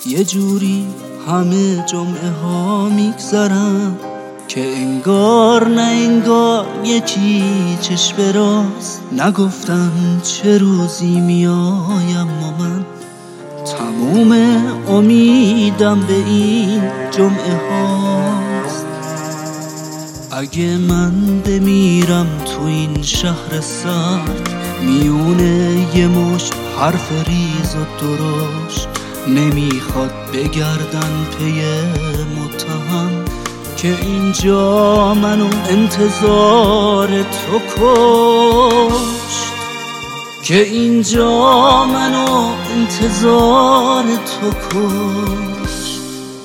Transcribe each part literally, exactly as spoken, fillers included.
یه جوری همه جمعه ها میگذرم که انگار نه انگار یکی چشم راست نگفتم چه روزی میایم و من تموم امیدم به این جمعه هاست. اگه من بمیرم تو این شهر سرد میونه یه مشت حرف ریز و درشت نمیخواد بگردن پی متهم که اینجا منو انتظار تو کشت که اینجا منو انتظار تو کشت.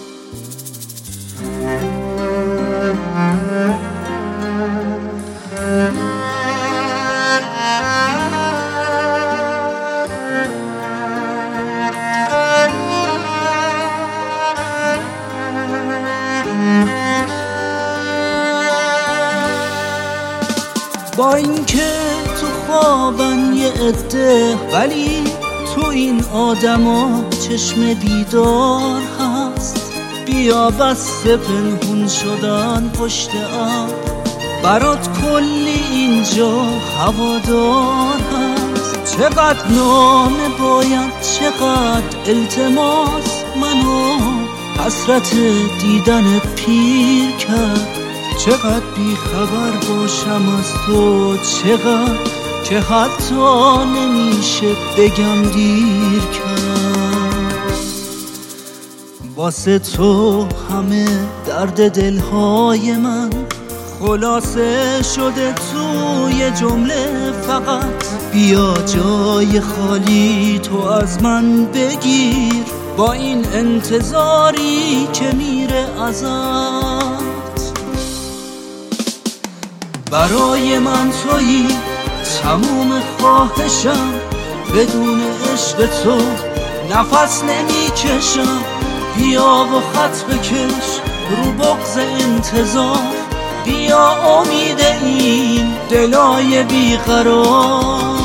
با اینکه تو خوابن یه عده ولی تو این آدما چشم بیدار هست. بیا بس پنهون شدن پشت ابر برات کلی اینجا هوادار هست. چقدر نامه باید چقدر التماس منو حسرت دیدنت پیر کرد. چقدر بی خبر باشم از تو چقدر که حتی نمیشه بگم دیر کرد. واسه تو همه درد دلهای من خلاصه شده توی جمله فقط بیا جای خالی تو از من بگیر با این انتظاری که میره ازت. برای من تویی تموم خواهشم بدون عشق تو نفس نمیکشم. بیا و خط بکش رو بغض انتظار بیا امید این دلای بیقرار.